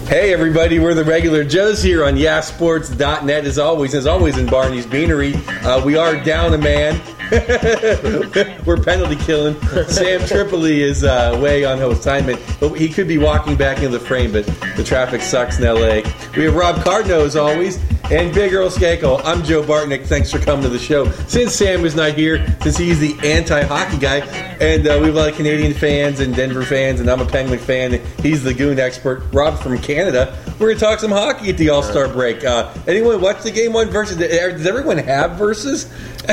Hey everybody, we're the Regular Joes here on YaSports.net as always in Barney's Beanery. We are down a man. We're penalty killing. Sam Tripoli is away on assignment. But he could be walking back into the frame, but the traffic sucks in L.A. We have Rob Cardno as always, and Big Earl Skakel. I'm Joe Bartnick. Thanks for coming to the show. Since Sam is not here, since he's the anti-hockey guy, and we have a lot of Canadian fans and Denver fans, and I'm a Penguin fan, and he's the goon expert. Rob's from Canada. We're going to talk some hockey at the All-Star break. Anyone watch the Game 1 versus? Does everyone have versus?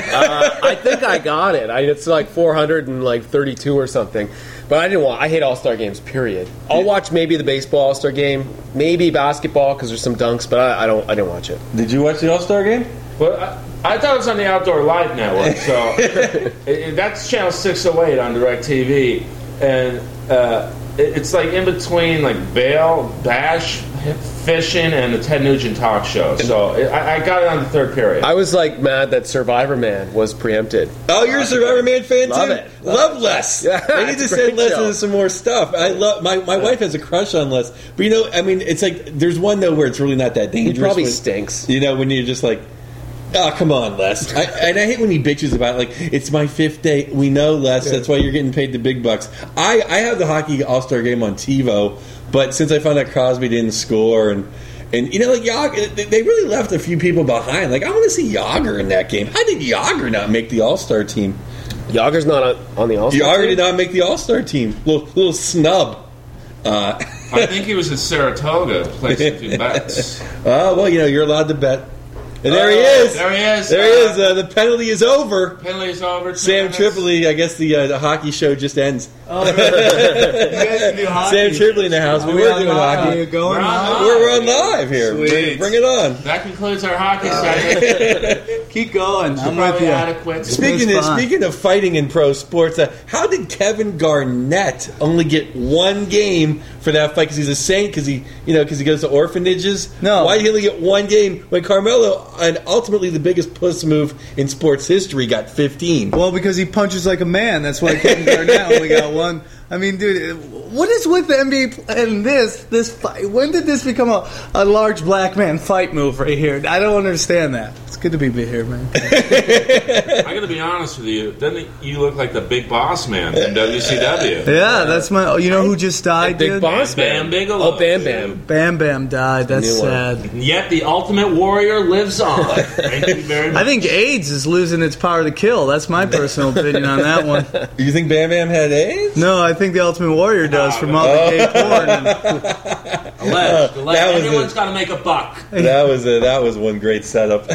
I think I got it. It's like 432 or something. But I didn't want. I hate All-Star games. Period. I'll watch maybe the baseball All-Star game, maybe basketball because there's some dunks, but I didn't watch it. Did you watch the All-Star game? Well, I thought it was on the Outdoor Live Network, so that's channel 608 on DirecTV, and it's like in between like Vail, Bash, fishing, and the Ted Nugent talk show. So I got it on the third period. I was like mad that Survivor Man was preempted. Oh, you're a Survivor Man fan Love too? it. Love Les. Yeah, they need to send Les into some more stuff. I love my wife has a crush on Les, but it's like there's one though where it's really not that dangerous. He probably stinks. When you're just like, oh, come on, Les. I hate when he bitches about it, like, it's my fifth day. We know, Les. Yeah. That's why you're getting paid the big bucks. I have the hockey All-Star game on TiVo, but since I found out Crosby didn't score and like Yager, they really left a few people behind. Like, I want to see Yager in that game. How did Yager not make the All-Star team? Yager's not on the All-Star team? Yager did not make the All-Star team. Little snub. I think he was in Saratoga placing a few bets. Well, you're allowed to bet. And there he is. There he is. The penalty is over. Penalty is over. Sam Tripoli. I guess the hockey show just ends. Oh, you guys can do hockey. Sam Tripoli in the house. We were doing hockey. We're on live here. Sweet. Bring it on. That concludes our hockey segment. Keep going. I'm with probably you. Adequate. Speaking of fighting in pro sports, how did Kevin Garnett only get one game for that fight? Because he's a saint. Because he goes to orphanages. No. Why did he only get one game when Carmelo, and ultimately the biggest puss move in sports history, got 15? Well, because he punches like a man. That's why Kevin Garnett only got one. I mean, dude, what is with the NBA and this fight? When did this become a large black man fight move right here? I don't understand that. It's good to be here, man. I got to be honest with you. Doesn't you look like the big boss man from WCW? Yeah, that's my. You know who just died, Big dude? Boss Bam Man. Bigelow. Oh, Bam Bam. Bam Bam died. That's sad. Yet the Ultimate Warrior lives on. Thank you very much. I think AIDS is losing its power to kill. That's my personal opinion on that one. You think Bam Bam had AIDS? No, I think the Ultimate Warrior does from all the gay porn. Alleged. Everyone's got to make a buck. That was one great setup.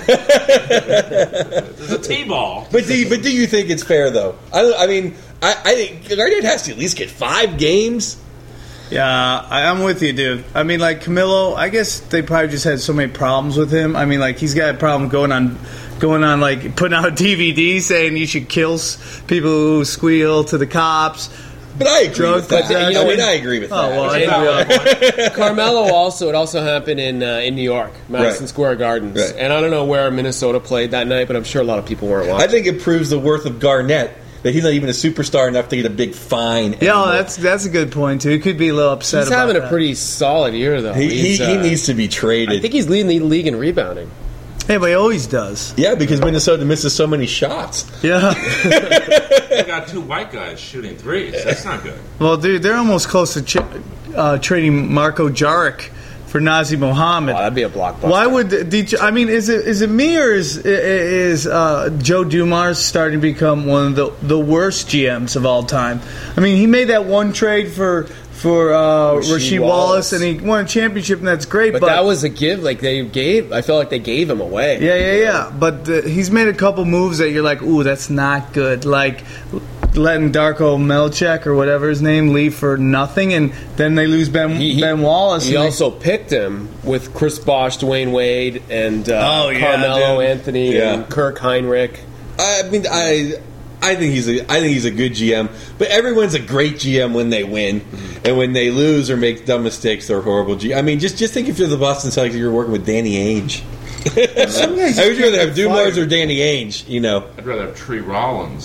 There's a T-ball. But do you think it's fair though? I think Garnett has to at least get 5 games. Yeah, I'm with you, dude. I mean, like, Camilo, I guess they probably just had so many problems with him. I mean, like, he's got a problem going on, like, putting out DVD saying you should kill people who squeal to the cops. But I agree with that. I agree with that. Well, Carmelo it also happened in New York, Madison Square Gardens. Right. And I don't know where Minnesota played that night, but I'm sure a lot of people weren't watching. I think it proves the worth of Garnett. That he's not even a superstar enough to get a big fine. Yeah, that's a good point too. He could be a little upset. He's having a pretty solid year, though. He needs to be traded. I think he's leading the league in rebounding. Hey, but he always does. Yeah, because Minnesota misses so many shots. Yeah. They got 2 white guys shooting threes. That's not good. Well, dude, they're almost close to trading Marko Jaric for Nazi Mohammed. Oh, that'd be a blockbuster. Why would is it me or is Joe Dumars starting to become one of the worst GMs of all time? I mean, he made that one trade for Rasheed Wallace, and he won a championship, and that's great. But that was a give. Like I felt like they gave him away. Yeah. But he's made a couple moves that you're like, ooh, that's not good. Like letting Darko Milicic or whatever his name leave for nothing, and then they lose Ben Wallace. He also picked him with Chris Bosh, Dwayne Wade, and Carmelo Anthony and Kirk Heinrich. I mean, I think he's a good GM, but everyone's a great GM when they win, and when they lose or make dumb mistakes, they're horrible GM. I mean, just think if you're the Boston Celtics, you're working with Danny Ainge. Some guys I would rather have get Dumars fired. or Danny Ainge. You know, I'd rather have Tree Rollins.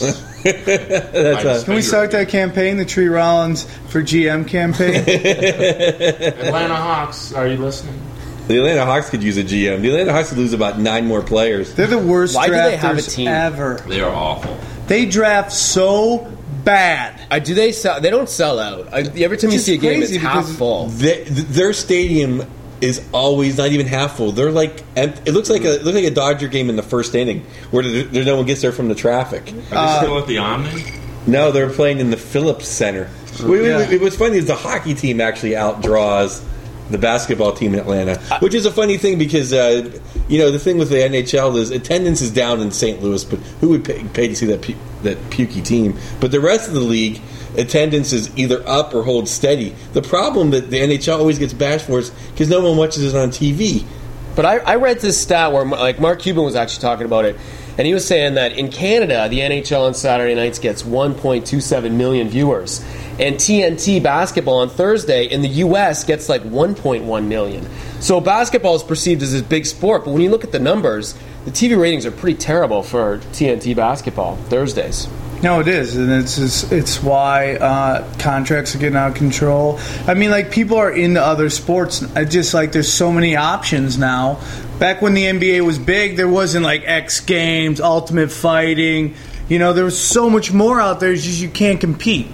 Can we start that campaign, the Tree Rollins for GM campaign? Atlanta Hawks, are you listening? the Atlanta Hawks could use a GM. The Atlanta Hawks could lose about 9 more players. They're the worst Why do drafters they have a team? ever. They are awful. They draft so bad. Do they sell? They don't sell out. Every time you Which see a is game, it's crazy half because- full. Their stadium is always not even half full. They're like it looks like a Dodger game in the first inning where there's no one gets there from the traffic. Are they still at the Omni? No, they're playing in the Phillips Center. What's funny is the hockey team actually outdraws the basketball team in Atlanta, which is a funny thing because the thing with the NHL is attendance is down in St. Louis, but who would pay to see that pukey team? But the rest of the league, attendance is either up or holds steady. The problem that the NHL always gets bashed for is because no one watches it on TV. But I read this stat where Mark Cuban was actually talking about it, and he was saying that in Canada, the NHL on Saturday nights gets 1.27 million viewers, and TNT basketball on Thursday in the U.S. gets like 1.1 million. So basketball is perceived as this big sport, but when you look at the numbers, the TV ratings are pretty terrible for TNT basketball Thursdays. No, it is, and it's why contracts are getting out of control. I mean, like, people are into other sports. I just like there's so many options now. Back when the NBA was big, there wasn't like X Games, Ultimate Fighting. There was so much more out there. It's just you can't compete.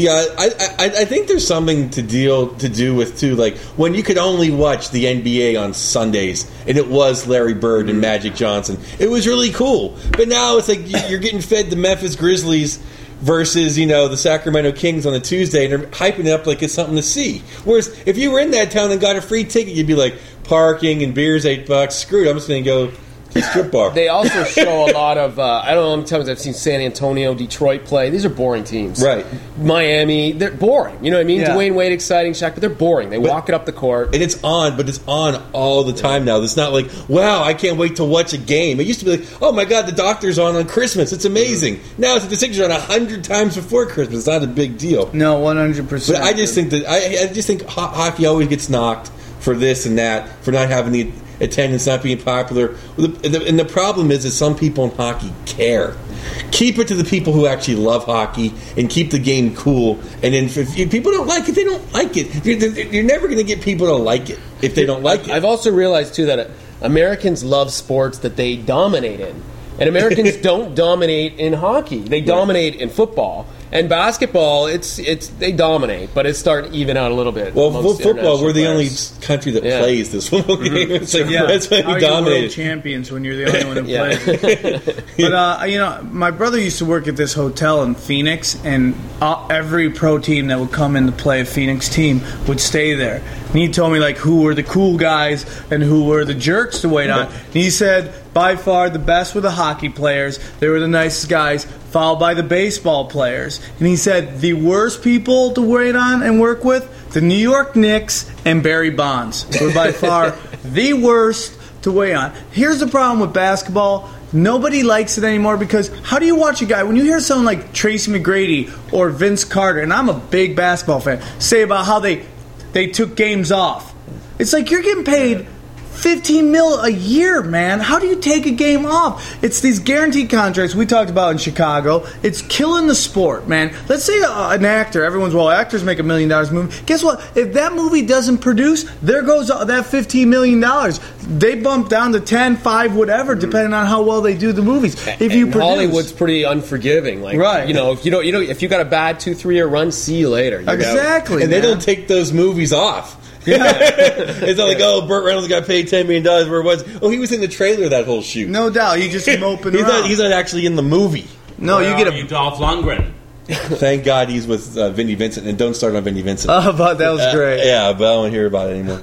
I think there's something to do with too, like when you could only watch the NBA on Sundays, and it was Larry Bird and Magic Johnson. It was really cool, but now it's like you're getting fed the Memphis Grizzlies versus the Sacramento Kings on a Tuesday, and they're hyping it up like it's something to see. Whereas if you were in that town and got a free ticket, you'd be like, parking and beer's $8. Screw it, I'm just going to go. Strip bar. They also show a lot of I don't know how many times I've seen San Antonio, Detroit play. These are boring teams. Right. Miami, they're boring. You know what I mean? Yeah. Dwayne Wade, exciting, Shaq, but they're boring. They walk it up the court. And it's on all the time now. It's not like, wow, I can't wait to watch a game. It used to be like, oh my God, the Doctor's on Christmas. It's amazing. Now it's the Sixers on 100 times before Christmas. It's not a big deal. No, 100%. But I just think that I just think hockey always gets knocked for this and that, for not having the attendance, not being popular. And the problem is that some people in hockey care. Keep it to the people who actually love hockey and keep the game cool. And then if people don't like it, they don't like it. You're never going to get people to like it if they don't like it. I've also realized, too, that Americans love sports that they dominate in. And Americans don't dominate in hockey. They dominate in football. And basketball, they dominate, but it's starting to even out a little bit. Well, football, we're the players. only country that plays this football game. It's like, that's why How we are you dominated. world champions when you're the only one who plays? But my brother used to work at this hotel in Phoenix, and every pro team that would come in to play a Phoenix team would stay there. And he told me who were the cool guys and who were the jerks to wait on. And he said by far the best were the hockey players. They were the nicest guys, followed by the baseball players. And he said the worst people to wait on and work with, the New York Knicks and Barry Bonds, were by far the worst to wait on. Here's the problem with basketball. Nobody likes it anymore because how do you watch a guy, when you hear someone like Tracy McGrady or Vince Carter, and I'm a big basketball fan, say about how they took games off. It's like you're getting paid $15 million a year, man. How do you take a game off? It's these guaranteed contracts we talked about in Chicago. It's killing the sport, man. Let's say an actor, actors make $1 million movie. Guess what? If that movie doesn't produce, there goes that $15 million. They bump down to 10, 5, whatever, depending on how well they do the movies. If you produce, Hollywood's pretty unforgiving. Right. If you got a bad 2-3 year run, see you later. Exactly. And they don't take those movies off. Yeah. It's not like, Burt Reynolds got paid $10 million where it was. Oh, he was in the trailer of that whole shoot. No doubt. You just moping around. He's not actually in the movie. No, Where you get are you, Dolph Lundgren. Thank God he's with Vinnie Vincent, and don't start on Vinnie Vincent. Oh, but that was great. Yeah, but I don't hear about it anymore.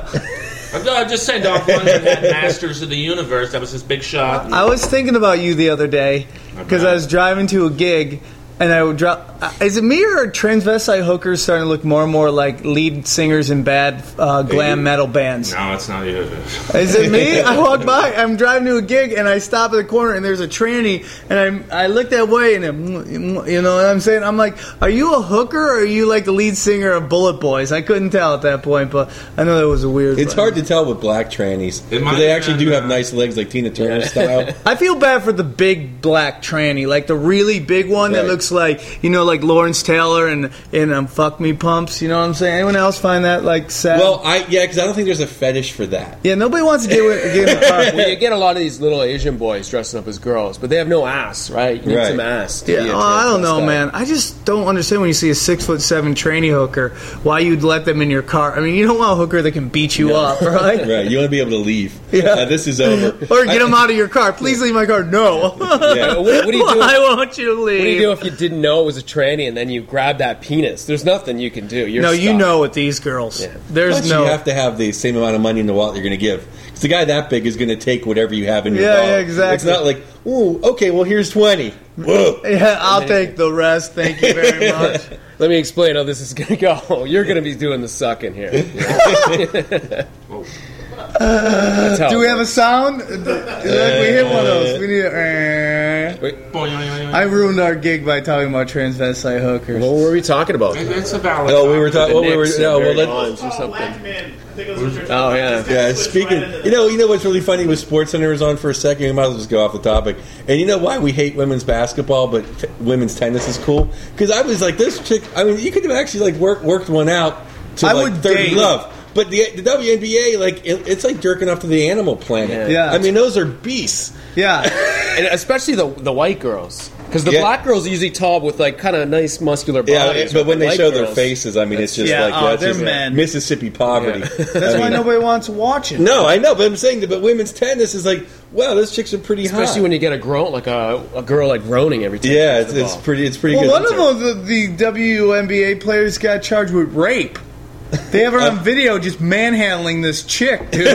I'm just saying Dolph Lundgren had Masters of the Universe. That was his big shot. I was thinking about you the other day because I was driving to a gig and I would drop. Is it me or are transvestite hookers starting to look more and more like lead singers in bad glam metal bands? No, it's not you. Is it me? I walk by, I'm driving to a gig, and I stop at the corner, and there's a tranny, and I look that way, and you know what I'm saying? I'm like, are you a hooker, or are you like the lead singer of Bullet Boys? I couldn't tell at that point, but I know that was a weird. It's hard to tell with black trannies. But they actually do have nice legs, like Tina Turner style. I feel bad for the big black tranny, like the really big one that looks like, you know, like Lawrence Taylor and Fuck Me Pumps. You know what I'm saying? Anyone else find that like sad? Well, because I don't think there's a fetish for that. Yeah, nobody wants to get in the car. Well, you get a lot of these little Asian boys dressing up as girls, but they have no ass, right? You need some ass. To be a I don't know, transvestite. man. I just don't understand when you see a 6'7" tranny hooker, why you'd let them in your car. I mean, you don't want a hooker that can beat you up, right? Right. You want to be able to leave. Yeah. This is over. Or get them out of your car. Please leave my car. No. Yeah. What do you do? Why won't you leave? What do you do if you didn't know it was a tranny and then you grab that penis? There's nothing you can do. You're No, you stuck. know with these girls. Yeah. There's Plus, no. you have to have the same amount of money in the wallet you're going to give. Because the guy that big is going to take whatever you have in your wallet. Yeah, exactly. It's not like, ooh, okay, well, here's 20. Whoa. Yeah, I'll take the rest. Thank you very much. Let me explain how this is going to go. You're going to be doing the sucking here. Do we have a sound? We hit one of those. We need I ruined our gig by talking about transvestite hookers. What were we talking about? It's a valid. Oh, we were talking. The Knicks and Barry let's. Bonds or something. Black men. I think it was Richard Oh, yeah. Yeah, speaking. You know what's really funny with SportsCenter was on for a second. We might as well just go off the topic. And you know why we hate women's basketball, but women's tennis is cool? Because I was like, this chick. I mean, you could have actually like worked one out to I like would 30 date. love. But the WNBA, like it's like jerking off to the Animal Planet. Yeah. I mean, those are beasts. Yeah. And especially the white girls. Because the Yeah. black girls are usually tall with like kind of nice muscular bodies. Yeah, but when The they white show their girls- faces, I mean, it's just Yeah, like oh, that's they're just men. Mississippi poverty. That's why nobody wants to watch it. No, I know, but I'm saying that. But women's tennis is like, wow, those chicks are pretty hot. Especially when you get a groan, like a girl like groaning every time. Yeah, she hits the it's ball. pretty. It's pretty Well, good. one of the WNBA players got charged with rape. They have her on video just manhandling this chick, dude.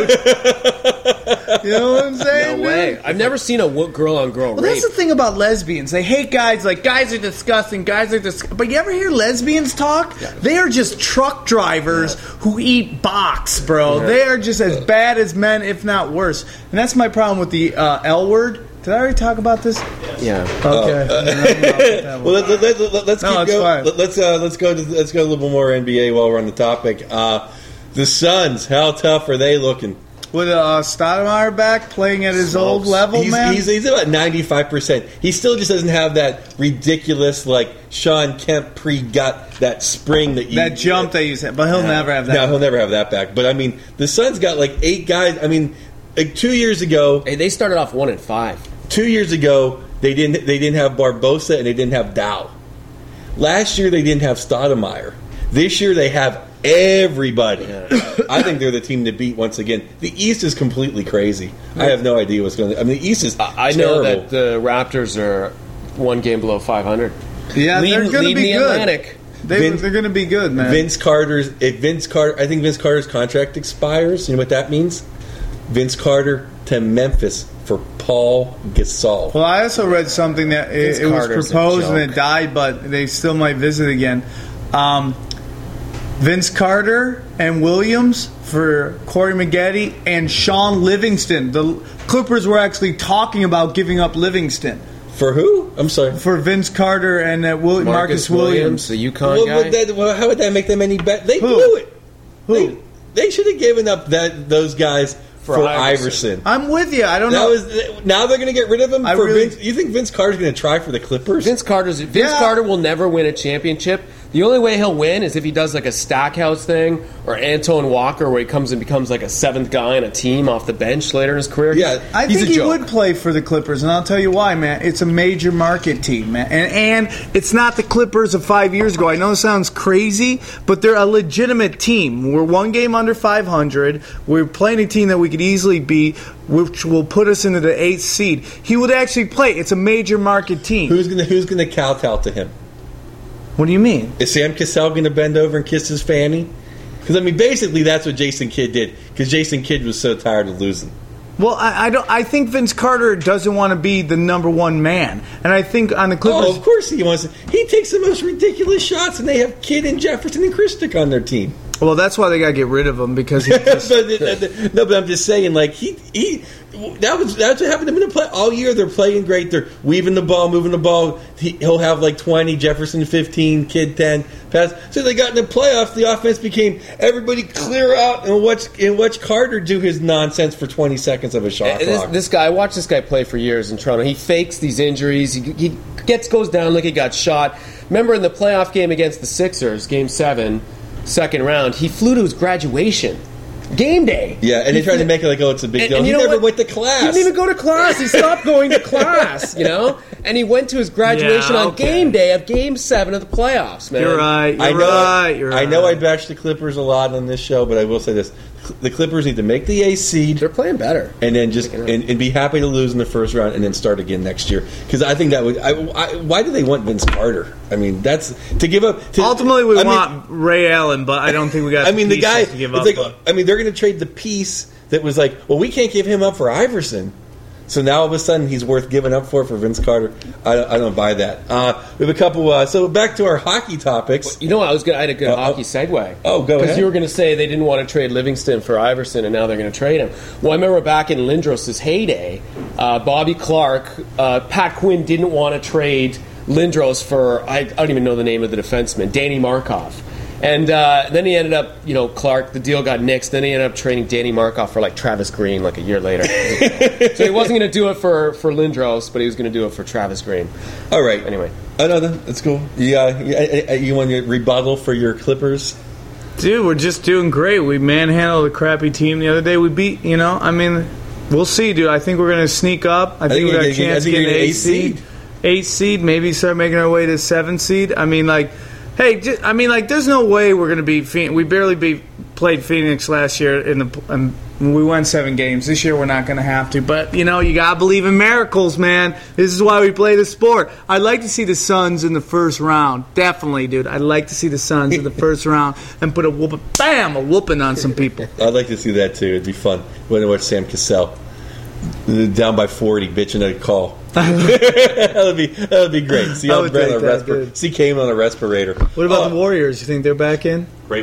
You know what I'm saying? No dude? way. I've never seen a girl on girl Well, rape. that's the thing about lesbians. They hate guys. Like, guys are disgusting. Guys are disgusting. But you ever hear lesbians talk? They are just truck drivers who eat box, bro. They are just as bad as men, if not worse. And that's my problem with the L word. Did I already talk about this? Yeah. Okay. Well, let's No, keep it's going. fine. Let's go a little bit more NBA while we're on the topic. The Suns, how tough are they looking? With Stoudemire back playing at his old level, man. He's about 95%. He still just doesn't have that ridiculous like Sean Kemp pre-gut that spring that jump that you said, but he'll never have that. No, he'll never have that back. But I mean, the Suns got like 8 guys. I mean, like 2 years ago. Hey, they started off 1-5. 2 years ago, they didn't have Barbosa and they didn't have Dow. Last year they didn't have Stoudemire. This year they have everybody. I think they're the team to beat once again. The East is completely crazy. I have no idea what's going on. I mean, the East is I terrible. know that the Raptors are 1 game below 500. Yeah, they're going to Leading be the good. Atlantic. They're going to be good, man. I think Vince Carter's contract expires. You know what that means? Vince Carter to Memphis for Paul Gasol. Well, I also read something that it was Carter's a proposed and joke. it died, but they still might visit again. Vince Carter and Williams for Corey Maggette and Sean Livingston. The Clippers were actually talking about giving up Livingston For who? I'm sorry. for Vince Carter and Marcus Williams. the UConn guy. How would that make them any better? They Who? blew it. Who? They should have given up those guys for Iverson. I'm with you. I don't know. Now they're going to get rid of him I for really- Vince. You think Vince Carter's going to try for the Clippers? Vince Carter will never win a championship. The only way he'll win is if he does like a Stackhouse thing or Antoine Walker, where he comes and becomes like a 7th guy on a team off the bench later in his career. Yeah. I He's think a he joke. would play for the Clippers, and I'll tell you why, man. It's a major market team, man. And it's not the Clippers of 5 years ago. I know it sounds crazy, but they're a legitimate team. We're 1 game under 500. We're playing a team that we could easily beat, which will put us into the 8th seed. He would actually play. It's a major market team. Who's going to kowtow to him? What do you mean? Is Sam Cassell going to bend over and kiss his fanny? Because, I mean, basically that's what Jason Kidd did. Because Jason Kidd was so tired of losing. Well, I don't. I think Vince Carter doesn't want to be the number one man, and I think on the Clippers. Oh, of course he wants to. He takes the most ridiculous shots, and they have Kidd and Jefferson and Christic on their team. Well, that's why they got to get rid of him because he just, but I'm just saying, like that's what happened to him in the play all year. They're playing great. They're weaving the ball, moving the ball. He'll have like 20, Jefferson 15, Kidd 10 pass. So they got in the playoffs. The offense became everybody clear out and watch Carter do his nonsense for 20 seconds of a shot clock. This guy, I watched this guy play for years in Toronto. He fakes these injuries. He goes down like he got shot. Remember in the playoff game against the Sixers, Game 7. Second round, he flew to his graduation. Game day. Yeah, and they tried to make it like, oh, it's a big deal. And he never went to class. He didn't even go to class. He stopped going to class, And he went to his graduation on game day of Game 7 of the playoffs, man. You're right. I know I bash the Clippers a lot on this show, but I will say this. The Clippers need to make the 8th seed. They're playing better. And then just and be happy to lose in the first round and then start again next year. Because I think that would... why do they want Vince Carter? I mean, that's... To give up... Ultimately, we want Ray Allen, but I don't think we got the guy to give up. Like, they're going to trade the piece that was like, well, we can't give him up for Iverson. So now all of a sudden he's worth giving up for Vince Carter. I don't buy that. We have a couple. So back to our hockey topics. I had a good hockey segue. Oh, go ahead. Because you were going to say they didn't want to trade Livingston for Iverson, and now they're going to trade him. Well, I remember back in Lindros' heyday, Bobby Clark, Pat Quinn didn't want to trade Lindros for I don't even know the name of the defenseman, Danny Markov. And then he ended up, Clark, the deal got nixed. Then he ended up trading Danny Markov for, Travis Green, a year later. So he wasn't going to do it for Lindros, but he was going to do it for Travis Green. All right. Anyway. Oh, no, that's cool. You want your rebuttal for your Clippers? Dude, we're just doing great. We manhandled a crappy team the other day. We beat, we'll see, dude. I think we're going to sneak up. I think we got a chance to get an 8th seed. 8th seed, maybe start making our way to 7th seed. I mean, there's no way we're going to beat Phoenix. We barely played Phoenix last year, and we won 7 games. This year we're not going to have to. But, you got to believe in miracles, man. This is why we play the sport. I'd like to see the Suns in the first round. Definitely, dude. I'd like to see the Suns in the first round and put a whooping on some people. I'd like to see that, too. It'd be fun. When I watch Sam Cassell down by 40, bitching at a call. that would be great. See Kane on a respirator. What about the Warriors? You think they're back in? The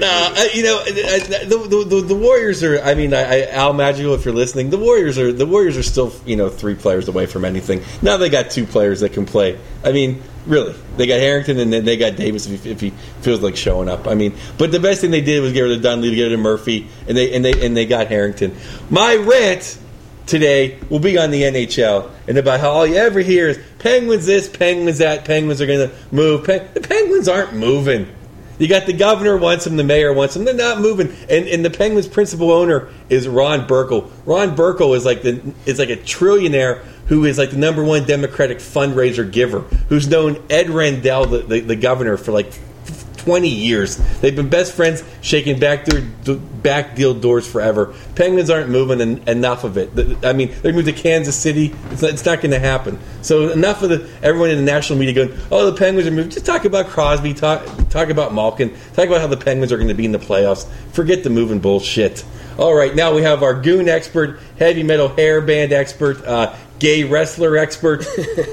Warriors are. I mean, Al Magical, if you're listening, the Warriors are still 3 players away from anything. Now they got 2 players that can play. I mean, really, they got Harrington and then they got Davis if he feels like showing up. I mean, but the best thing they did was get rid of Dunleavy, get rid of Murphy, and they got Harrington. My rant today will be on the NHL and about how all you ever hear is Penguins this, Penguins that, Penguins are going to move. The Penguins aren't moving. You got the governor wants them, the mayor wants them. They're not moving. And the Penguins' principal owner is Ron Burkle. Ron Burkle is like a trillionaire who is like the number 1 Democratic fundraiser giver, who's known Ed Rendell, the governor, for 20 years. They've been best friends, shaking back deal doors forever. Penguins aren't moving, and enough of it. I mean, they moved to Kansas City. It's not going to happen. So enough of everyone in the national media going, oh, the Penguins are moving. Just talk about Crosby, talk about Malkin, talk about how the Penguins are going to be in the playoffs. Forget the moving bullshit. All right, now we have our goon expert, heavy metal hair band expert, gay wrestler expert,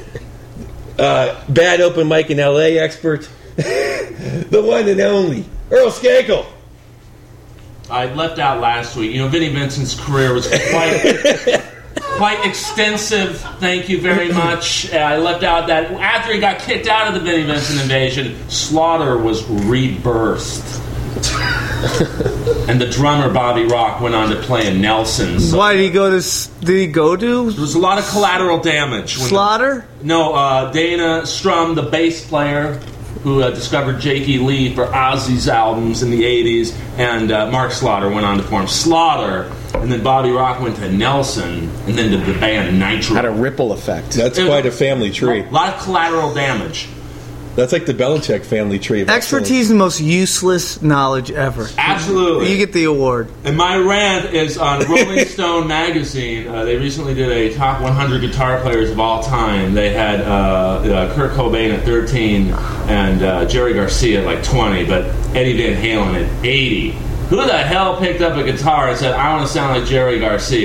bad open mic in L.A. expert, the one and only Earl Skakel. I left out last week. Vinnie Vincent's career was quite extensive. Thank you very much. I left out that after he got kicked out of the Vinnie Vincent invasion, Slaughter was rebirthed. And the drummer Bobby Rock went on to play in Nelson. So why did he go to? There was a lot of collateral damage. Slaughter? Dana Strum, the bass player who discovered Jakey Lee for Ozzy's albums in the 80s, and Mark Slaughter went on to form Slaughter, and then Bobby Rock went to Nelson, and then to the band Nitro. Had a ripple effect. That's quite a family tree. A lot of collateral damage. That's like the Belichick family tree. Expertise is the most useless knowledge ever. Absolutely. You get the award. And my rant is on Rolling Stone magazine. They recently did a top 100 guitar players of all time. They had Kurt Cobain at 13 and Jerry Garcia at 20, but Eddie Van Halen at 80. Who the hell picked up a guitar and said, I want to sound like Jerry Garcia?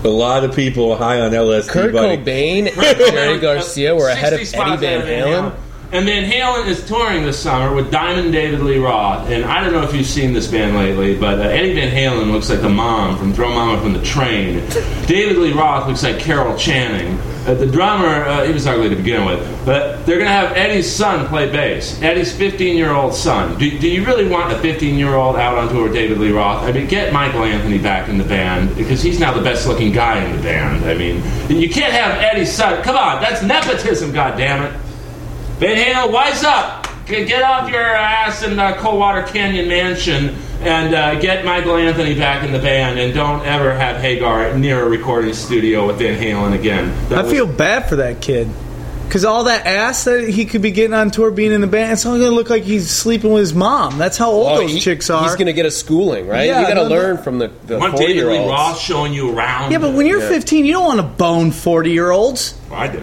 A lot of people high on LSD. Kurt buddy. Cobain and Jerry Garcia were ahead of 60 Eddie spots Van ahead of Halen. And Van Halen is touring this summer with Diamond David Lee Roth. And I don't know if you've seen this band lately, but Eddie Van Halen looks like the mom from Throw Mama from the Train. David Lee Roth looks like Carol Channing. The drummer, he was ugly to begin with. But they're going to have Eddie's son play bass. Eddie's 15-year-old son. Do you really want a 15-year-old out on tour with David Lee Roth? I mean, get Michael Anthony back in the band, because he's now the best-looking guy in the band. I mean, you can't have Eddie's son. Come on, that's nepotism, goddammit. Van Halen, wise up! Get off your ass in Coldwater Canyon Mansion and get Michael Anthony back in the band, and don't ever have Hagar near a recording studio with Van Halen again. I feel bad for that kid. Because all that ass that he could be getting on tour being in the band, it's all going to look like he's sleeping with his mom. That's how old those chicks are. He's going to get a schooling, right? Yeah, you got to learn from the want David Lee 40-year-olds. Roth showing you around. Yeah, but when you're 15, you don't want to bone 40-year-olds. Well, I do.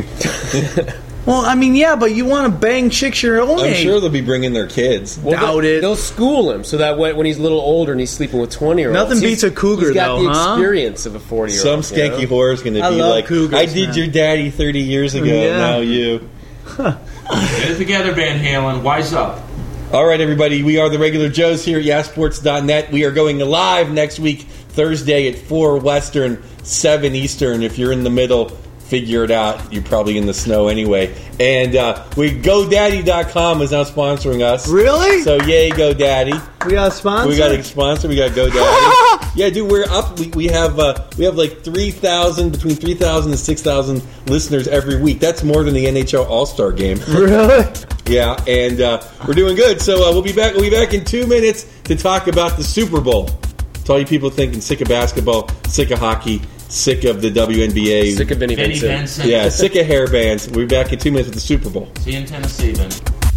Well, I mean, yeah, but you want to bang chicks your own I'm age. sure they'll be bringing their kids. Doubt it. They'll school him so that when he's a little older and he's sleeping with 20-year-olds, Nothing beats a cougar, he's got though, the huh? experience of a 40-year-old. Some skanky whore is going to I be love like, cougars, I did man. your daddy 30 years ago, Yeah. now you. Get it together, Van Halen. Wise up. All right, everybody, we are the Regular Joes here at YaSports.net. We are going live next week, Thursday at 4 Western, 7 Eastern. If you're in the middle, figure it out. You're probably in the snow anyway. And GoDaddy.com is now sponsoring us. Really? So, yay, GoDaddy. We got a sponsor? We got a sponsor. We got GoDaddy. Yeah, dude, we're up. We have like 3,000, between 3,000 and 6,000 listeners every week. That's more than the NHL All-Star Game. Really? Yeah, and we're doing good. So we'll be back. We'll be back in 2 minutes to talk about the Super Bowl. To all you people thinking sick of basketball, sick of hockey, sick of the WNBA, Sick of Vinny Vinny Vincent. Vincent. yeah, sick of hair bands. We'll be back in 2 minutes with the Super Bowl. See you in Tennessee, then.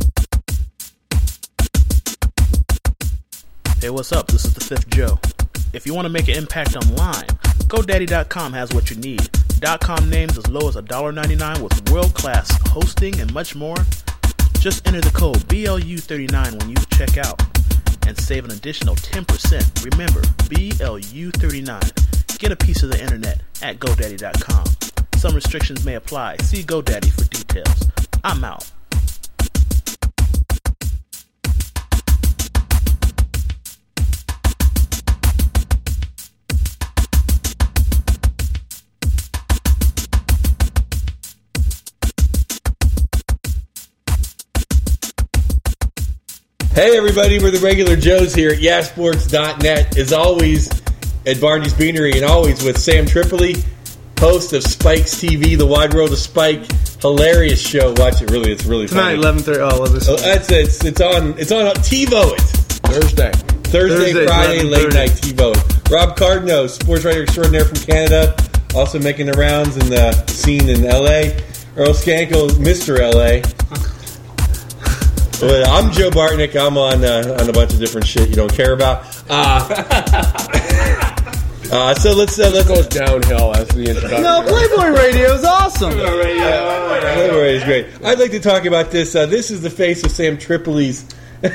Hey, what's up? This is the Fifth Joe. If you want to make an impact online, GoDaddy.com has what you need. .com names as low as $1.99 with world-class hosting and much more. Just enter the code BLU39 when you check out and save an additional 10%. Remember, BLU39. Get a piece of the internet at GoDaddy.com. Some restrictions may apply. See GoDaddy for details. I'm out. Hey, everybody, we're the Regular Joes here at YaSports.net. As always, at Barney's Beanery, and always with Sam Tripoli, host of Spike's TV, The Wide World of Spike. Hilarious show. Watch it. Really, it's really Tonight, funny. 11:30. Oh, well, this Oh, that's it. It's on TiVo it. Thursday. Thursday, Friday, 11:30. late night TiVo. Rob Cardno, sports writer extraordinaire from Canada, also making the rounds in the scene in LA. Earl Skankel, Mr. LA. Well, I'm Joe Bartnick. I'm on a bunch of different shit you don't care about. So let's Goes downhill as the introduction. No, Playboy Radio is awesome. Playboy is great. I'd like to talk about this. This is the face of Sam Tripoli's. Dude,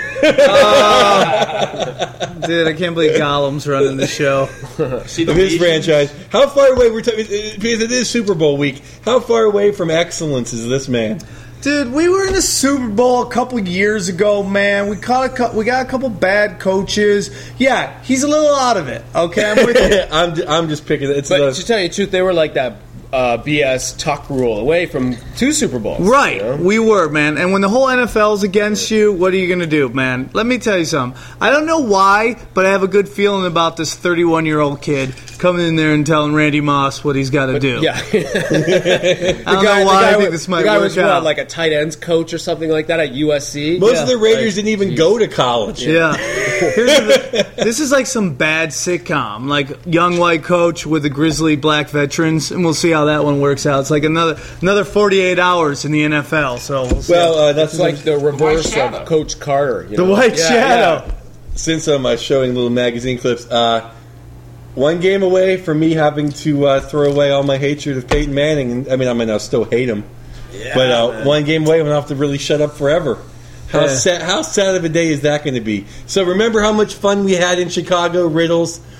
I can't believe Gollum's running the show. See the Of his Legion? franchise. How far away we're talking? Because it is Super Bowl week. How far away from excellence is this man? Dude, we were in the Super Bowl a couple years ago, man. We got a couple bad coaches. Yeah, he's a little out of it. Okay, I'm with you. I'm just picking. It's But to tell you the truth, they were like that BS tuck rule away from 2 Super Bowls. Right, you know? we were, man. And when the whole NFL's against you, what are you going to do, man? Let me tell you something. I don't know why, but I have a good feeling about this 31-year-old kid coming in there and telling Randy Moss what he's got to do. Yeah. I don't know why I think this might the guy work was out. like a tight ends coach or something like that at USC. most yeah. of the Raiders Like, didn't even go to college. Yeah. This is like some bad sitcom, like young white coach with the grizzly black veterans, and we'll see how that one works out. It's like another 48 hours in the NFL. So we'll see. Well, that's It's like the reverse Shadow. of Coach Carter. You the know? White Yeah, Shadow. yeah. since I'm showing little magazine clips, one game away from me having to throw away all my hatred of Peyton Manning. I mean, I'll still hate him, but one game away, I'm gonna have to really shut up forever. How Yeah. sad of a day is that going to be? So remember how much fun we had in Chicago, Riddles,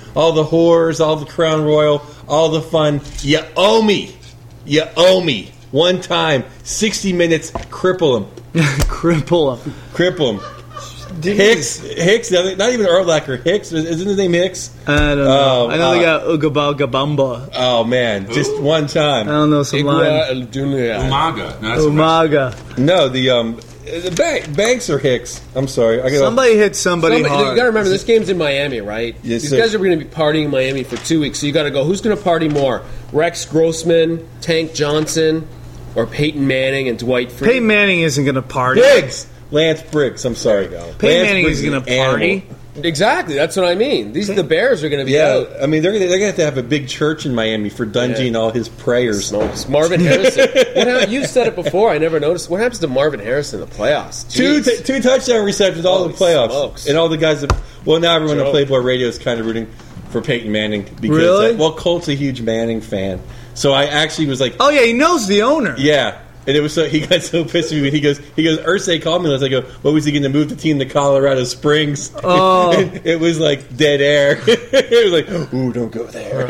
all the whores, all the Crown Royal, all the fun. You owe me. You owe me. One time, 60 minutes, cripple him. Cripple him. Cripple him. Hicks, not even Urlacher. Hicks, isn't his name Hicks? I don't know. I know they got Ugabagabamba. Oh man, just one time. I don't know some line. Umaga. No, that's Umaga. No, the Banks or Hicks. I'm sorry. Somebody hit somebody hard. You got to remember, this game's in Miami, right? Yes, These sir. guys are going to be partying in Miami for 2 weeks, so you got to go. Who's going to party more? Rex Grossman, Tank Johnson, or Peyton Manning and Dwight Freeney? Peyton Manning isn't going to party. Briggs. Lance Briggs. I'm sorry. Peyton Manning is going to party. Exactly, that's what I mean. The Bears are going to be out. I mean, they're gonna have to have a big church in Miami for Dungy and all his prayers. Smokes. Marvin Harrison. You said it before. I never noticed. What happens to Marvin Harrison in the playoffs? Jeez. Two touchdown receptions, all the playoffs, smokes. and all the guys. Now everyone on Playboy Radio is kind of rooting for Peyton Manning because really? Colt's a huge Manning fan, so I actually was like, oh yeah, he knows the owner. Yeah. And it was he got so pissed at me. He goes, Irsay called me. And I go, what was he going to move the team to Colorado Springs? Oh. It was like dead air. It was like, ooh, don't go there.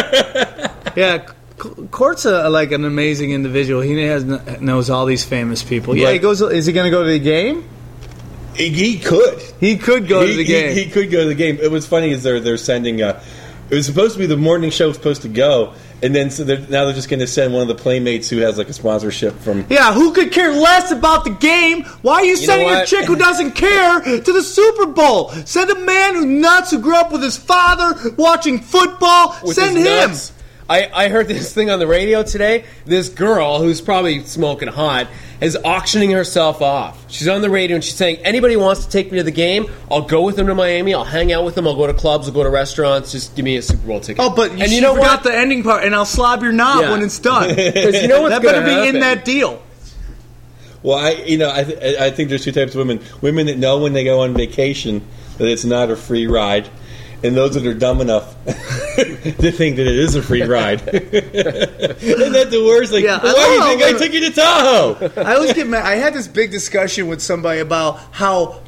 Yeah, Court's like an amazing individual. He knows all these famous people. Yeah, he goes. Is he going to go to the game? He could. He could go to the game. He could go to the game. It was funny is they're sending. It was supposed to be the morning show was supposed to go. And then now they're just going to send one of the playmates who has like a sponsorship from. Yeah, who could care less about the game? Why are you sending a chick who doesn't care to the Super Bowl? Send a man who's nuts, who grew up with his father watching football. Send him. Nuts. I heard this thing on the radio today. This girl, who's probably smoking hot, is auctioning herself off. She's on the radio and she's saying, anybody who wants to take me to the game, I'll go with them to Miami, I'll hang out with them, I'll go to clubs, I'll go to restaurants, just give me a Super Bowl ticket. Oh, but you forgot the ending part, and I'll slob your knob when it's done. Because you know what's that going to better happen. be in that deal. Well, I think there's two types of women. Women that know when they go on vacation that it's not a free ride, and those that are dumb enough to think that it is a free ride. Isn't that the worst? Like, why do you think I took you to Tahoe? I always get mad. I had this big discussion with somebody about how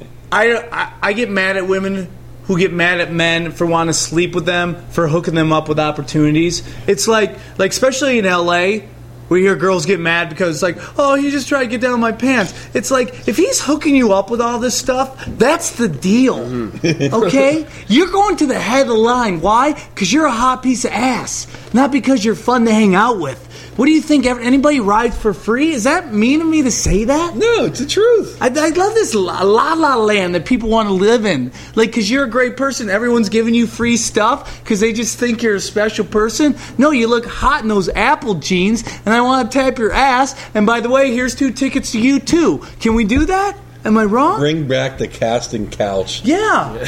I get mad at women who get mad at men for wanting to sleep with them, for hooking them up with opportunities. It's like especially in L.A., we hear girls get mad because it's like, oh, he just tried to get down on my pants. It's like, if he's hooking you up with all this stuff, that's the deal. Okay? You're going to the head of the line. Why? Because you're a hot piece of ass. Not because you're fun to hang out with. What do you think? Anybody rides for free? Is that mean of me to say that? No, it's the truth. I love this la-la land that people want to live in. Like, because you're a great person, everyone's giving you free stuff because they just think you're a special person. No, you look hot in those Apple jeans, and I want to tap your ass. And by the way, here's 2 tickets to you, too. Can we do that? Am I wrong? Bring back the casting couch. Yeah.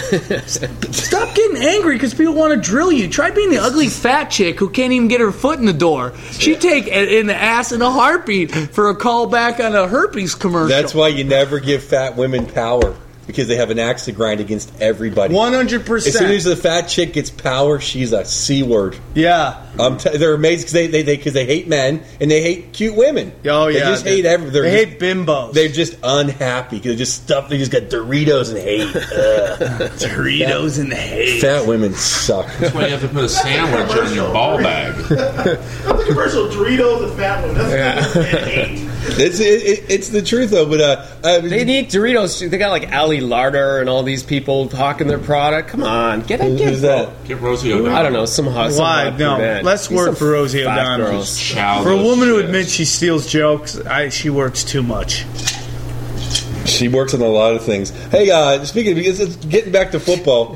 Stop getting angry because people want to drill you. Try being the ugly fat chick who can't even get her foot in the door. She'd take it in the ass in a heartbeat for a call back on a herpes commercial. That's why you never give fat women power. Because they have an axe to grind against everybody. 100%. As soon as the fat chick gets power, she's a C word. Yeah. They're amazed because they hate men and they hate cute women. Oh yeah. They just hate everything. They hate bimbos. They're just unhappy because they just got Doritos and hate. Doritos and hate. Fat women suck. That's why you have to put a sandwich in your ball bag. The commercial Doritos and fat one. That's hate. It's the truth though. But they need Doritos. They got like Ali Larder and all these people hawking their product. Come on, get it. Who's that? Get Rosie O'Donnell. I don't know. Some Why? No. Let's work for Rosie O'Donnell. For a woman who admits she steals jokes, she works too much. She works on a lot of things. Hey, speaking of getting back to football,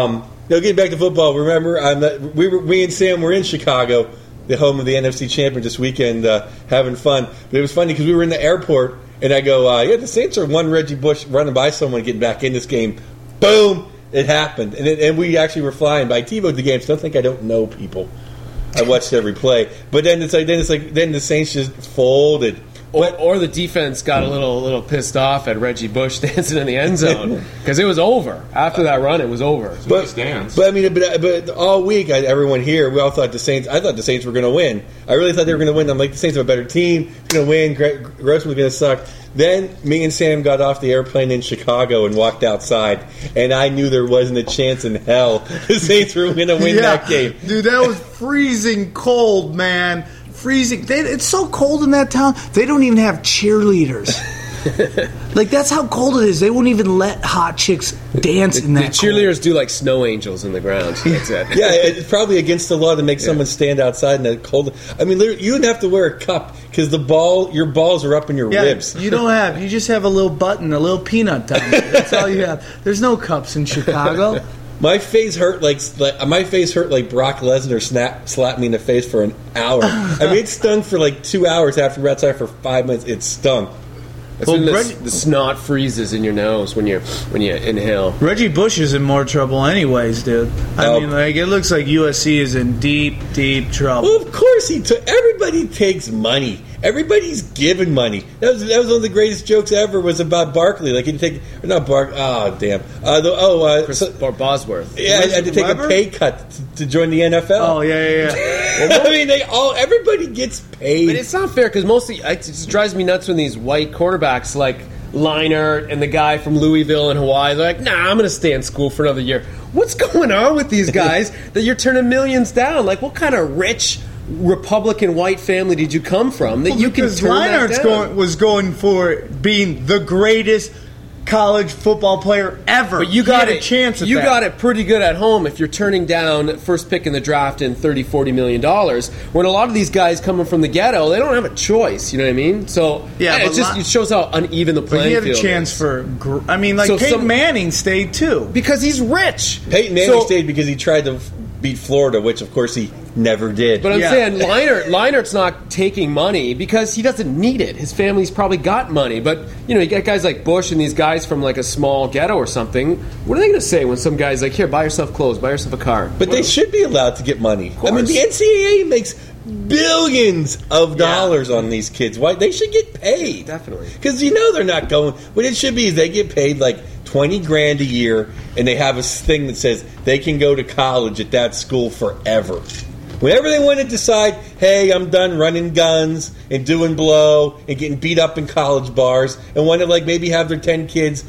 remember, me and Sam were in Chicago, the home of the NFC champion this weekend, having fun. But it was funny because we were in the airport, and I go, the Saints are one Reggie Bush running by someone getting back in this game. Boom! It happened. And we actually were flying by TiVo'd the game, so don't think I don't know people. I watched every play. But then then the Saints just folded. Or the defense got a little pissed off at Reggie Bush dancing in the end zone because it was over after that run. It was over. But all week, everyone here, we all thought I thought the Saints were going to win. I really thought they were going to win. I'm like, the Saints have a better team. They're going to win. Grossman was going to suck. Then me and Sam got off the airplane in Chicago and walked outside, and I knew there wasn't a chance in hell the Saints were going to win that game. Dude, that was freezing cold, man. Freezing. It's so cold in that town, they don't even have cheerleaders. Like, that's how cold it is. They won't even let hot chicks dance in that The cheerleaders do like snow angels in the ground. That's it. Yeah, it's probably against the law to make someone stand outside in that cold. I mean, you would have to wear a cup because your balls are up in your ribs. You just have a little button, a little peanut down there. That's all you have. There's no cups in Chicago. My face hurt like Brock Lesnar slapped me in the face for an hour. I mean, it stung for like 2 hours after we were outside for 5 minutes. It stung. That's when the snot freezes in your nose when you inhale. Reggie Bush is in more trouble anyways, dude. I mean, like, it looks like USC is in deep, deep trouble. Well, of course everybody takes money. Everybody's given money. That was one of the greatest jokes ever was about Barkley. Like, he'd take... Not Barkley. Oh, damn. Bosworth. Yeah, I had to take a pay cut to join the NFL. Oh, yeah. I mean, everybody gets paid. But it's not fair because mostly it just drives me nuts when these white quarterbacks like Leinart and the guy from Louisville in Hawaii, they're like, nah, I'm going to stay in school for another year. What's going on with these guys that you're turning millions down? Like, what kind of rich Republican white family did you come from that you can turn that down? Was going for being the greatest college football player ever. But you got a chance at you that. got it pretty good at home if you're turning down first pick in the draft in $30-40 million. When a lot of these guys coming from the ghetto, they don't have a choice. You know what I mean? So it shows how uneven the playing field is. But he had a chance Peyton Manning stayed too because he's rich. Peyton Manning stayed because he tried to beat Florida, which of course he never did. But I'm saying Leinart's not taking money because he doesn't need it. His family's probably got money. But, you got guys like Bush and these guys from like a small ghetto or something. What are they going to say when some guy's like, here, buy yourself clothes, buy yourself a car? But they should be allowed to get money. I mean, the NCAA makes billions of dollars on these kids. Why? They should get paid. Definitely. Because they're not going. What it should be is they get paid like $20,000 a year, and they have a thing that says they can go to college at that school forever. Whenever they want to decide, hey, I'm done running guns and doing blow and getting beat up in college bars, and want to maybe have their 10 kids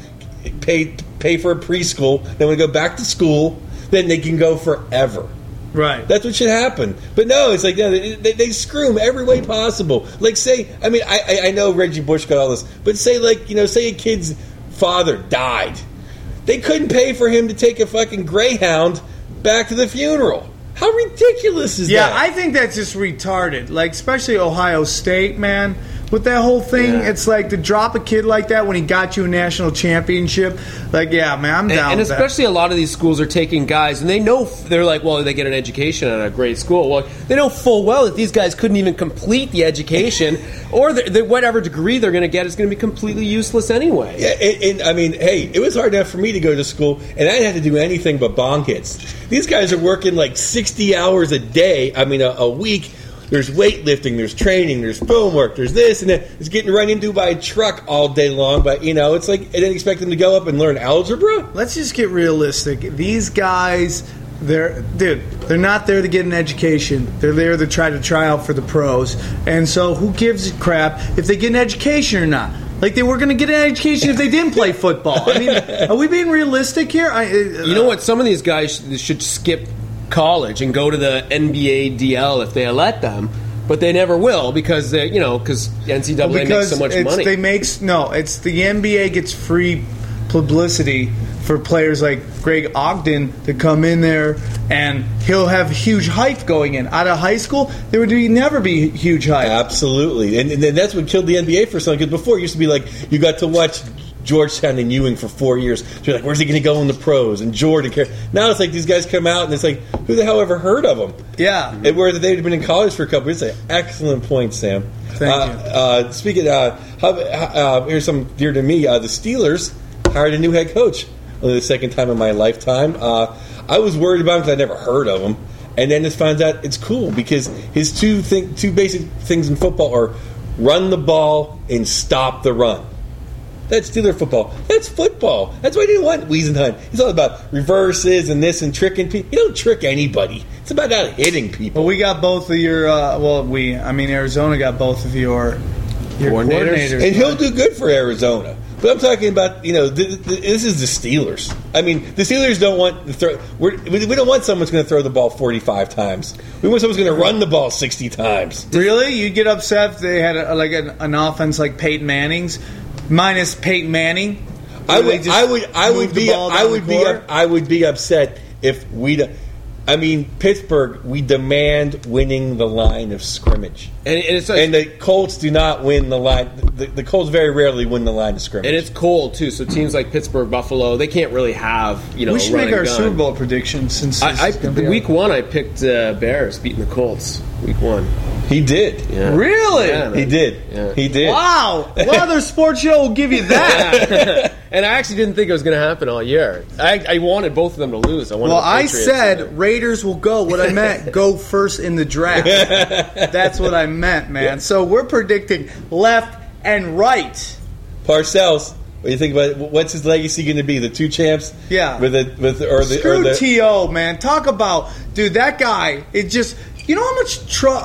pay for a preschool, they want to go back to school, then they can go forever. Right. That's what should happen. But no, it's like they screw him every way possible. Like, say, I mean, I know Reggie Bush got all this, but say say a kid's father died. They couldn't pay for him to take a fucking Greyhound back to the funeral. How ridiculous is that? Yeah, I think that's just retarded. Like, especially Ohio State, man. With that whole thing, it's like to drop a kid like that when he got you a national championship. Like, yeah, man, I'm down and with especially a lot of these schools are taking guys, and they know, they're like, well, they get an education at a great school. Well, they know full well that these guys couldn't even complete the education, or whatever degree they're going to get is going to be completely useless anyway. Yeah, and I mean, hey, it was hard enough for me to go to school, and I didn't have to do anything but bong hits. These guys are working like 60 hours a day, a week. There's weightlifting, there's training, there's film work, there's this and that. It's getting run into by a truck all day long, but, it's like, I didn't expect them to go up and learn algebra. Let's just get realistic. These guys, they're not there to get an education. They're there to try out for the pros. And so who gives a crap if they get an education or not? Like, they were going to get an education if they didn't play football. I mean, are we being realistic here? You know what? Some of these guys should skip college and go to the NBA DL if they let them, but they never will because because NCAA makes so much money. It's the NBA gets free publicity for players like Greg Ogden to come in there, and he'll have huge hype going in. Out of high school, there would never be huge hype. Absolutely, and that's what killed the NBA for something. Because before it used to be like you got to watch Georgetown and Ewing for 4 years. So you're like, where's he going to go in the pros? And Jordan. Now it's like these guys come out and it's like, who the hell ever heard of them? Yeah. And where they'd been in college for a couple years. It's an excellent point, Sam. Thank you. Speaking here's something dear to me. The Steelers hired a new head coach. Only the second time in my lifetime. I was worried about him because I'd never heard of him. And then just found out it's cool because his two basic things in football are run the ball and stop the run. That's Steeler football. That's football. That's why I didn't want Wiesenhunt. It's all about reverses and this and tricking people. You don't trick anybody. It's about out hitting people. Well, we got both of your. Arizona got both of your coordinators. And he'll do good for Arizona. But I'm talking about, this is the Steelers. I mean, the Steelers don't want to throw. We don't want someone who's going to throw the ball 45 times. We want someone who's going to run the ball 60 times. Really? You'd get upset if they had an offense like Peyton Manning's, minus Peyton Manning? I would be upset if Pittsburgh, we demand winning the line of scrimmage. And the Colts do not win the line. The Colts very rarely win the line of scrimmage. And it's cold, too, so teams like Pittsburgh, Buffalo, they can't really have, we should make our Super Bowl predictions since week one, I picked Bears beating the Colts. Week 1. He did. Yeah. Really? Yeah, he did. Yeah. He did. Wow. What other sports show will give you that? And I actually didn't think it was going to happen all year. I wanted both of them to lose. I said Raiders will go. What I meant, go first in the draft. That's what I meant, man. Yeah. So we're predicting left and right. Parcells, what do you think about it? What's his legacy going to be? The 2 champs? Yeah. Screw T.O., man. Talk about, dude, that guy, it just... You know how much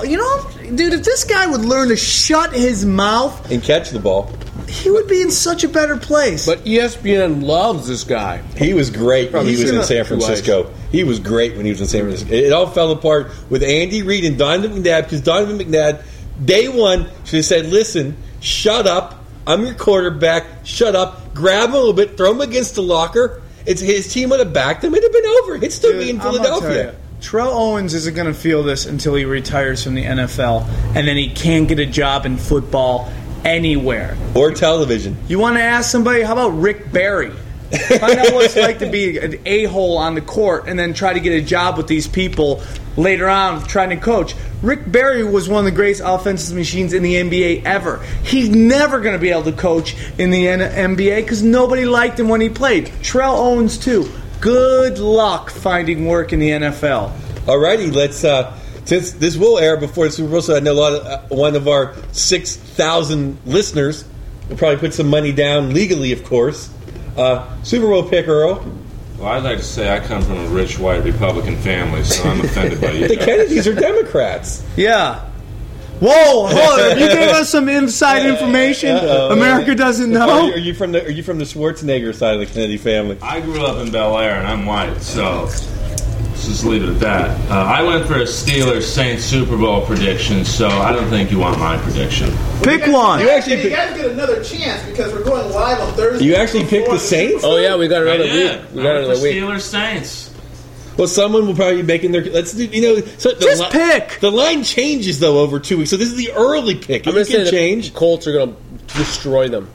dude, if this guy would learn to shut his mouth and catch the ball, he would be in such a better place. But ESPN loves this guy. He was great when he was in San Francisco. He was great when he was in San Francisco. It all fell apart with Andy Reid and Donovan McNabb, because Donovan McNabb, day one, should have said, listen, shut up. I'm your quarterback. Shut up. Grab him a little bit. Throw him against the locker. His team would have backed him. It would have been over. He'd still be in Philadelphia. Terrell Owens isn't going to feel this until he retires from the NFL, and then he can't get a job in football anywhere. Or television. You want to ask somebody, how about Rick Barry? Find out what it's like to be an a-hole on the court and then try to get a job with these people later on trying to coach. Rick Barry was one of the greatest offensive machines in the NBA ever. He's never going to be able to coach in the NBA because nobody liked him when he played. Terrell Owens, too. Good luck finding work in the NFL. Alrighty, let's. Since this will air before the Super Bowl, so I know one of our 6,000 listeners will probably put some money down legally, of course. Super Bowl pick, Earl. Well, I'd like to say I come from a rich white Republican family, so I'm offended by you. The Kennedys are Democrats. Yeah. Whoa! Hold on. You gave us some inside information America doesn't know. Are you from the Schwarzenegger side of the Kennedy family? I grew up in Bel Air, and I'm white, so let's just leave it at that. I went for a Steelers-Saints Super Bowl prediction, so I don't think you want my prediction. Pick one. You guys get another chance because we're going live on Thursday. You actually picked the Saints? Oh yeah, we got another week. We got another week. Steelers-Saints. Well, someone will probably be making their. Let's do. Just pick. The line changes though over 2 weeks, so this is the early pick. I'm going to say change. The Colts are going to destroy them.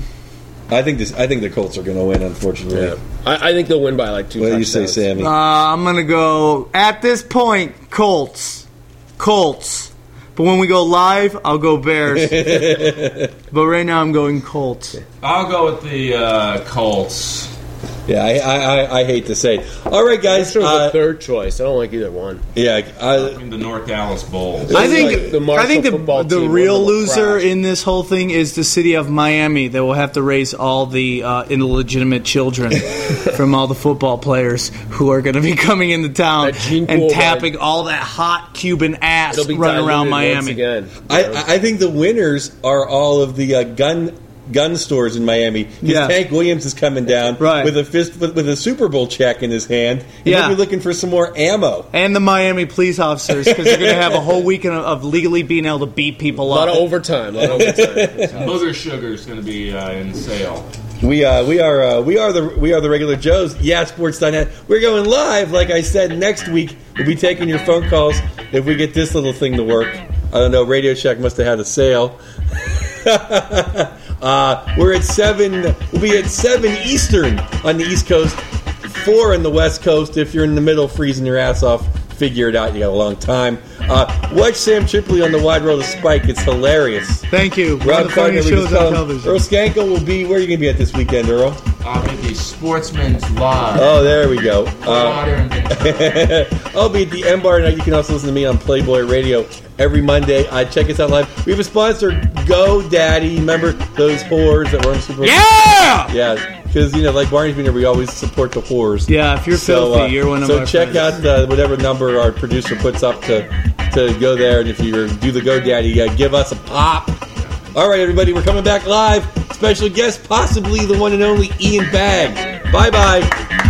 I think the Colts are going to win. Unfortunately, yeah. I think they'll win by like 2 touchdowns. What do you say, Sammy? I'm going to go at this point Colts. But when we go live, I'll go Bears. But right now, I'm going Colts. I'll go with the Colts. Yeah, I hate to say it. All right, guys. This was the third choice. I don't like either one. Yeah, the North Dallas Bulls. I think the real loser in this whole thing is the city of Miami that will have to raise all the illegitimate children from all the football players who are going to be coming into town and tapping all that hot Cuban ass running around Miami. Again. I think the winners are all of the gun stores in Miami. Because Tank Williams is coming down with a Super Bowl check in his hand. And he'll be looking for some more ammo. And the Miami police officers, because they're going to have a whole weekend of legally being able to beat people up. A lot of overtime. Booger Sugar is going to be in sale. We are the regular Joes. Sports.net. We're going live, like I said. Next week we'll be taking your phone calls if we get this little thing to work. I don't know. Radio Shack must have had a sale. We're at 7. We'll be at 7 Eastern on the East Coast, 4 on the West Coast. If you're in the middle freezing your ass off, figure it out. You got a long time. Watch Sam Tripoli on the Wide World of Spike. It's hilarious. Thank you. Rob Carter, shows on television. Earl Skankel will be. Where are you going to be at this weekend, Earl? I'll be at the Sportsman's Live. Oh, there we go. I'll be at the M Bar tonight. You can also listen to me on Playboy Radio every Monday. Check us out live. We have a sponsor, GoDaddy. Remember those whores that were on Super Bowl? Yeah! Yeah. Because, like Barney's been here, we always support the whores. Yeah, if you're filthy, you're one of our check friends. out whatever number our producer puts up to go there. And if you do the GoDaddy, give us a pop. All right, everybody, we're coming back live. Special guest, possibly the one and only Ian Bagg. Bye-bye.